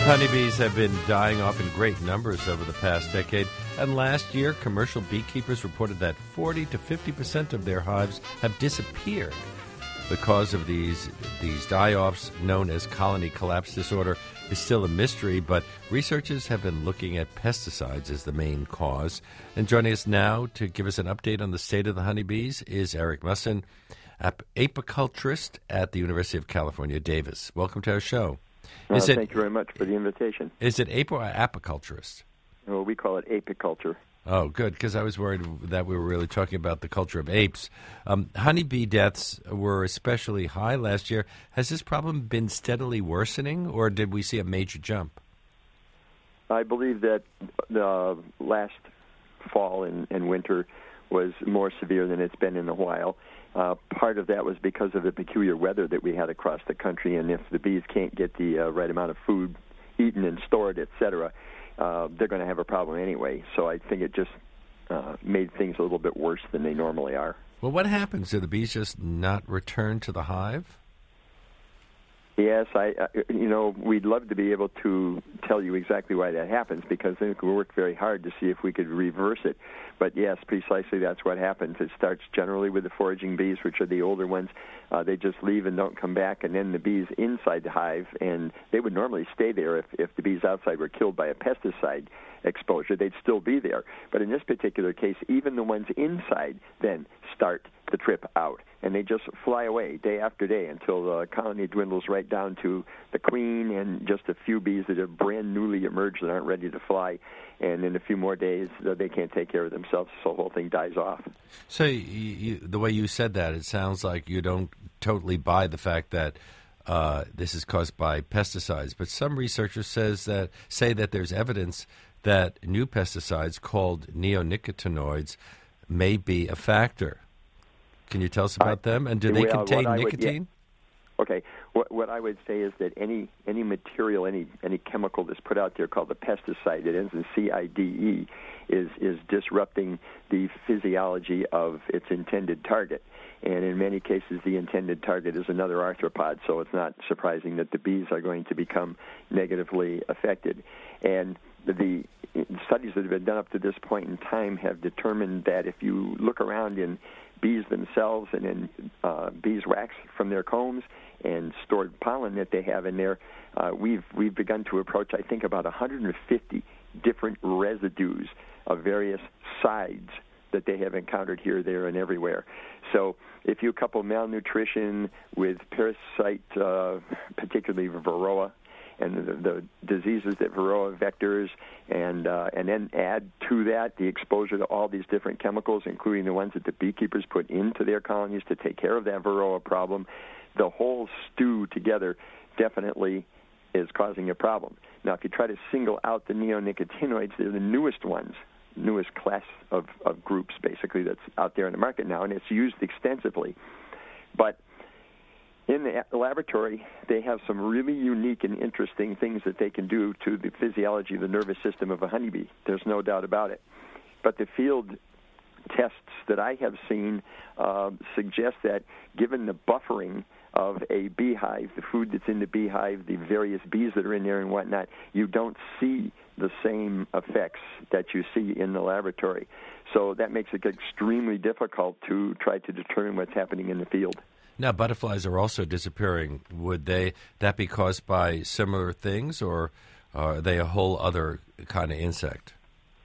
Honeybees have been dying off in great numbers over the past decade, and last year, commercial beekeepers reported that 40 to 50% of their hives have disappeared. The cause of these die-offs, known as colony collapse disorder, is still a mystery, but researchers have been looking at pesticides as the main cause. And joining us now to give us an update on the state of the honeybees is Eric Musson, apiculturist at the University of California, Davis. Welcome to our show. Thank you very much for the invitation. Is it ape or apiculturist? Well, we call it apiculture. Oh, good, because I was worried that we were really talking about the culture of apes. Honeybee deaths were especially high last year. Has this problem been steadily worsening, or did we see a major jump? I believe that the last fall and winter was more severe than it's been in a while. Part of that was because of the peculiar weather that we had across the country, and if the bees can't get the right amount of food eaten and stored, et cetera, they're going to have a problem anyway. So I think it just made things a little bit worse than they normally are. Well, what happens? Do the bees just not return to the hive? Yes, we'd love to be able to tell you exactly why that happens, because I think we work very hard to see if we could reverse it. But yes, precisely that's what happens. It starts generally with the foraging bees, which are the older ones. They just leave and don't come back, and then the bees inside the hive, and they would normally stay there if the bees outside were killed by a pesticide exposure. They'd still be there. But in this particular case, even the ones inside then start the trip out, and they just fly away day after day until the colony dwindles right down to the queen and just a few bees that have brand newly emerged that aren't ready to fly, and in a few more days they can't take care of themselves, so the whole thing dies off. So the way you said that, it sounds like you don't totally buy the fact that this is caused by pesticides, but some researchers say that there's evidence that new pesticides called neonicotinoids may be a factor. Can you tell us about them? And do they contain nicotine? Okay. What I would say is that any material, any chemical that's put out there called a pesticide that ends in CIDE is disrupting the physiology of its intended target. And in many cases, the intended target is another arthropod, so it's not surprising that the bees are going to become negatively affected. And the studies that have been done up to this point in time have determined that if you look around in bees themselves and in beeswax from their combs and stored pollen that they have in there, we've begun to approach, I think, about 150 different residues of various sides that they have encountered here, there, and everywhere. So if you couple malnutrition with parasite, particularly Varroa, and the diseases that Varroa vectors, and then add to that the exposure to all these different chemicals, including the ones that the beekeepers put into their colonies to take care of that Varroa problem, the whole stew together definitely is causing a problem. Now, if you try to single out the neonicotinoids, they're the newest ones, newest class of groups, basically, that's out there in the market now, and it's used extensively. But in the laboratory, they have some really unique and interesting things that they can do to the physiology of the nervous system of a honeybee. There's no doubt about it. But the field tests that I have seen suggest that given the buffering of a beehive, the food that's in the beehive, the various bees that are in there and whatnot, you don't see the same effects that you see in the laboratory. So that makes it extremely difficult to try to determine what's happening in the field. Now, butterflies are also disappearing. Would that be caused by similar things, or are they a whole other kind of insect?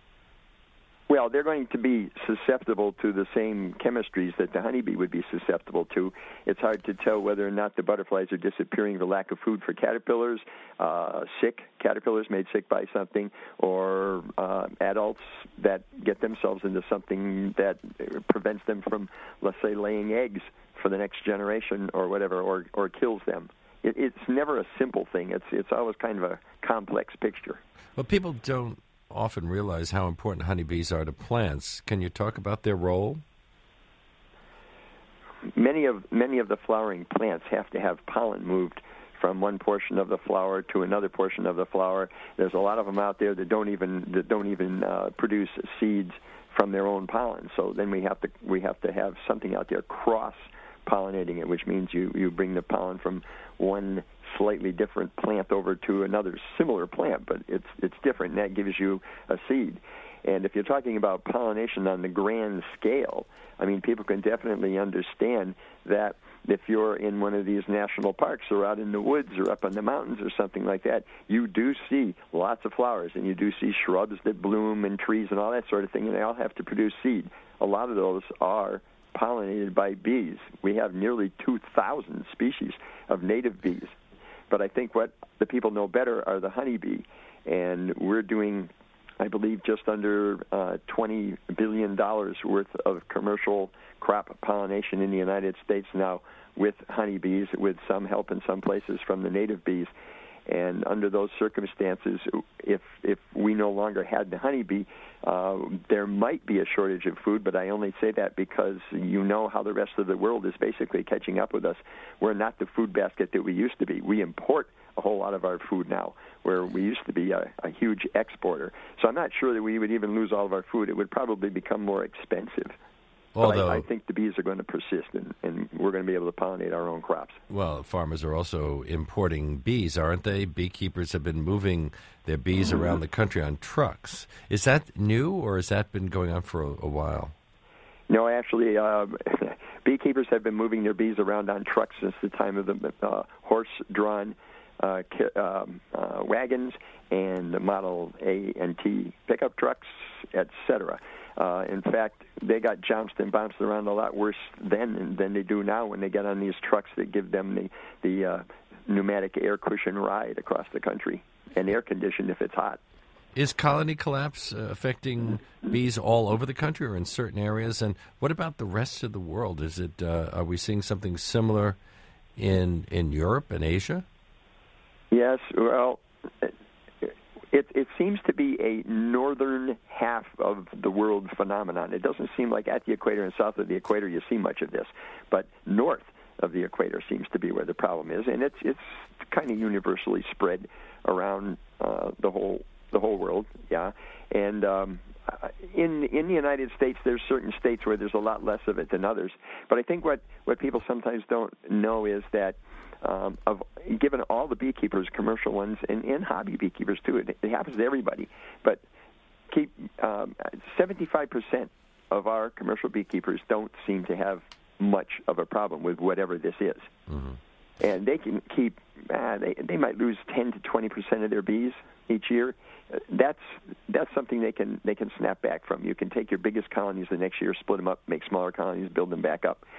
Well, they're going to be susceptible to the same chemistries that the honeybee would be susceptible to. It's hard to tell whether or not the butterflies are disappearing for lack of food for caterpillars, sick caterpillars made sick by something, or adults that get themselves into something that prevents them from, let's say, laying eggs for the next generation or whatever, or kills them. It's never a simple thing. It's always kind of a complex picture. Well, people don't often realize how important honeybees are to plants. Can you talk about their role? Many of the flowering plants have to have pollen moved from one portion of the flower to another portion of the flower. There's a lot of them out there that don't even produce seeds from their own pollen. So then we have to have something out there cross pollinating it, which means you bring the pollen from one slightly different plant over to another similar plant, but it's different, and that gives you a seed. And if you're talking about pollination on the grand scale, I mean, people can definitely understand that if you're in one of these national parks or out in the woods or up on the mountains or something like that, you do see lots of flowers, and you do see shrubs that bloom and trees and all that sort of thing, and they all have to produce seed. A lot of those are pollinated by bees. We have nearly 2,000 species of native bees. But I think what the people know better are the honeybee, and we're doing, I believe, just under $20 billion worth of commercial crop pollination in the United States now with honeybees, with some help in some places from the native bees. And under those circumstances, if we no longer had the honeybee, there might be a shortage of food, but I only say that because you know how the rest of the world is basically catching up with us. We're not the food basket that we used to be. We import a whole lot of our food now, where we used to be a huge exporter. So I'm not sure that we would even lose all of our food. It would probably become more expensive. Although, I think the bees are going to persist, and we're going to be able to pollinate our own crops. Well, farmers are also importing bees, aren't they? Beekeepers have been moving their bees around the country on trucks. Is that new, or has that been going on for a while? No, actually, beekeepers have been moving their bees around on trucks since the time of the horse-drawn wagons and the Model A and T pickup trucks, etc. In fact, they got jounced and bounced around a lot worse then than they do now when they get on these trucks that give them the pneumatic air cushion ride across the country, and air conditioned if it's hot. Is colony collapse affecting bees all over the country or in certain areas? And what about the rest of the world? Is it are we seeing something similar in Europe and Asia? Yes, well, it seems to be a northern half of the world phenomenon. It doesn't seem like at the equator and south of the equator you see much of this, but north of the equator seems to be where the problem is, and it's kind of universally spread around the whole world. Yeah, and in the United States, there's certain states where there's a lot less of it than others. But I think what people sometimes don't know is that given all the beekeepers, commercial ones, and hobby beekeepers too, it happens to everybody. But 75% of our commercial beekeepers don't seem to have much of a problem with whatever this is. Mm-hmm. And they can keep, they might lose 10 to 20% of their bees each year. That's something they can snap back from. You can take your biggest colonies the next year, split them up, make smaller colonies, build them back up.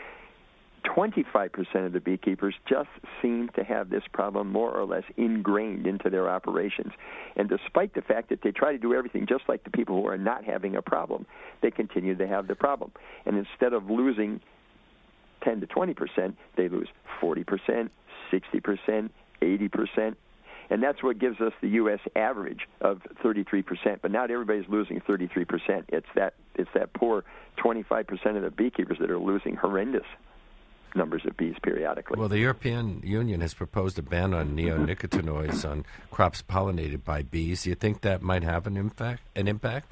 25% of the beekeepers just seem to have this problem more or less ingrained into their operations. And despite the fact that they try to do everything just like the people who are not having a problem, they continue to have the problem. And instead of losing 10 to 20%, they lose 40%, 60%, 80%. And that's what gives us the U.S. average of 33%. But not everybody's losing 33%. It's that poor 25% of the beekeepers that are losing horrendous numbers of bees periodically. Well, the European Union has proposed a ban on neonicotinoids on crops pollinated by bees. Do you think that might have an impact?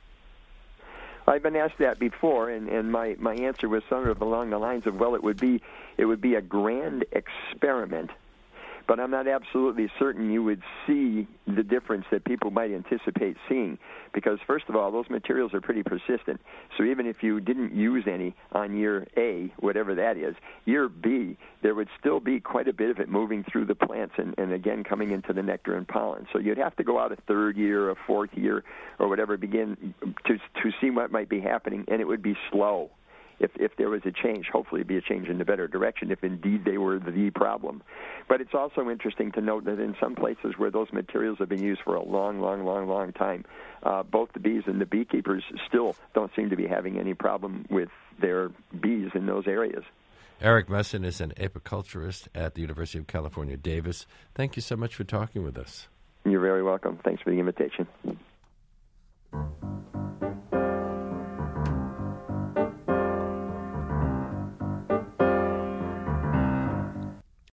I've been asked that before, and my answer was sort of along the lines of, well, it would be a grand experiment, but I'm not absolutely certain you would see the difference that people might anticipate seeing, because first of all, those materials are pretty persistent. So even if you didn't use any on year A, whatever that is, year B, there would still be quite a bit of it moving through the plants and again coming into the nectar and pollen. So you'd have to go out a third year, a fourth year, or whatever, begin to see what might be happening, and it would be slow. If there was a change, hopefully it'd be a change in the better direction if indeed they were the problem. But it's also interesting to note that in some places where those materials have been used for a long time, both the bees and the beekeepers still don't seem to be having any problem with their bees in those areas. Eric Messon is an apiculturist at the University of California, Davis. Thank you so much for talking with us. You're very welcome. Thanks for the invitation.